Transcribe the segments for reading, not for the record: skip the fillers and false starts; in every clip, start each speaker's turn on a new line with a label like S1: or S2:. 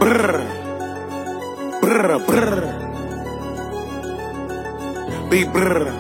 S1: brr, brr, brr, big brr.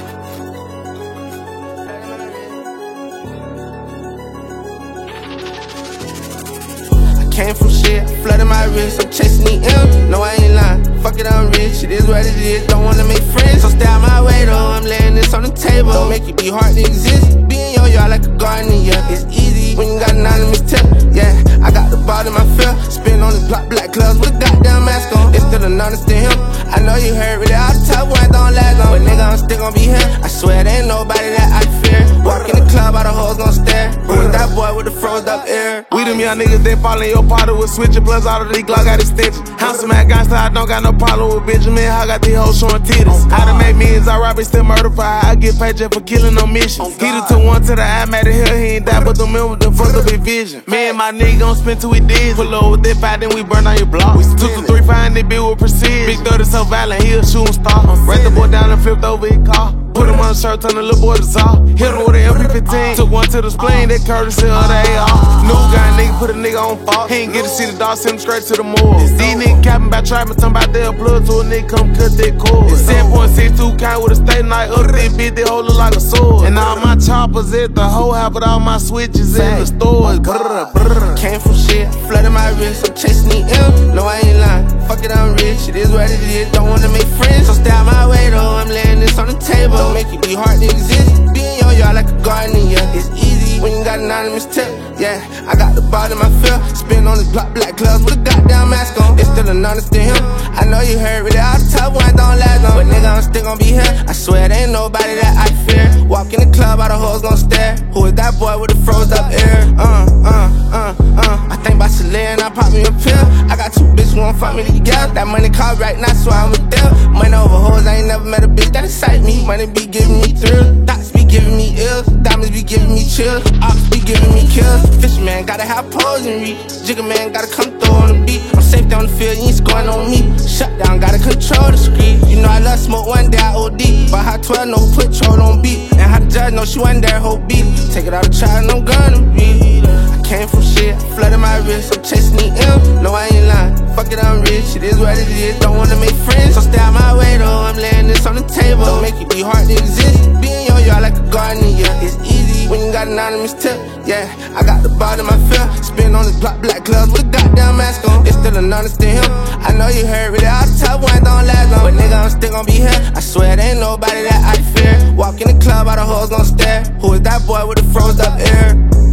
S1: Came from shit, flooded my wrist, I'm chasing the M. No, I ain't lying, fuck it, I'm rich. It is what it is, don't wanna make friends. So stay out my way though, I'm laying this on the table. Don't make it be hard to exist. Being yo, y'all like a garden, yeah. It's easy when you got an anonymous tip, yeah. I got the ball in my feel, spin on this block, black gloves with a goddamn mask on. It's still anonymous to him. I know you heard really all the top ones don't last long. But nigga, I'm still gon' be here. I swear there ain't nobody that I fear. Walk in the club, all the hoes gon' stare. Who is that boy with the froze up ear?
S2: We them young niggas, they fall in your party with switching plus all of these Glock got extensions. Handsome ass gangsta, I don't got no problem with Benjamin. I got these hoes showing titties. How to make millions, I rob it, still murder fire. I get paid just for killing on missions. Hit it to one to the eye, made it here, he ain't die, but the men with the fucked up in vision. Me and my nigga gon' spend till we did. Pull up with that fight, then we burn on your block. We took the 3 5 that bitch with precision. Big 30 so violent, he a shooting star. Ran the boy down and flipped over his car. Put him on the shirt, turn the little boy to saw. Hit him with an MP15. Took one to the spleen, that courtesy of the AR. New guy nigga, put a nigga on fault. He ain't get to see the dog, send him straight to the morgue. These niggas capping by trapping, talking about their blood to a nigga come cut that cord. 7.62 count with a state night up this bitch, they hold it like a sword. And all my choppers at the whole house, but all my switches in the stores. Brr, brr.
S1: Came from shit, flooded my wrist, I'm chasing the M. No, I ain't lying, fuck it, I'm rich. It is what it is, don't wanna make friends. So stay out my way though, I'm laying this on the table. Don't make it be hard to exist. Being yo, y'all like a garden, yeah. It's easy when you got an anonymous tip, yeah. I got the ball in my feel, spin on this block, black gloves with a goddamn mask on. It's still anonymous to him. I know you heard really all the top ones don't last long. But nigga, I'm still gon' be here. I swear there ain't nobody that I fear. Walk in the club, all the hoes gon' stare. Who is that boy with the froze up ear? I think about Celine, I pop me a pill. I got 2 bitches who won't fuck me together. That money call right now, so I'm with them. Money over hoes, I ain't never met a bitch that excite me. Money be giving me thrills, thoughts be giving me ills, diamonds be giving me chills, ops be giving me kills. Fisherman gotta have pose and reach, Jigga man gotta come through on the beat. I'm safe down the field, you ain't scoring on me. Shut down, gotta control the screen. You know I love smoke, one day I OD. But how 12 no put troll on beat, and how the judge know she wasn't there whole beat. Take it out of trial and I'm gonna beat. I came from shit, flooded my wrist, I'm chasing the M. No, I ain't lying, fuck it, I'm rich. It is what it is, don't wanna make friends. So stay out my way though, I'm laying this on the table. Don't make it be hard to exist. Being yo, y'all like a garden, yeah. It's easy when you got an anonymous tip, yeah. I got the ball in my feel, spin on this block, black gloves with a goddamn mask on. It's still anonymous to him. I know you heard really all the top ones don't last long. But nigga, I'm still gon' be here. I swear there ain't nobody that I fear. Walk in the club, all the hoes gon' stare. Who is that boy with the froze up ear?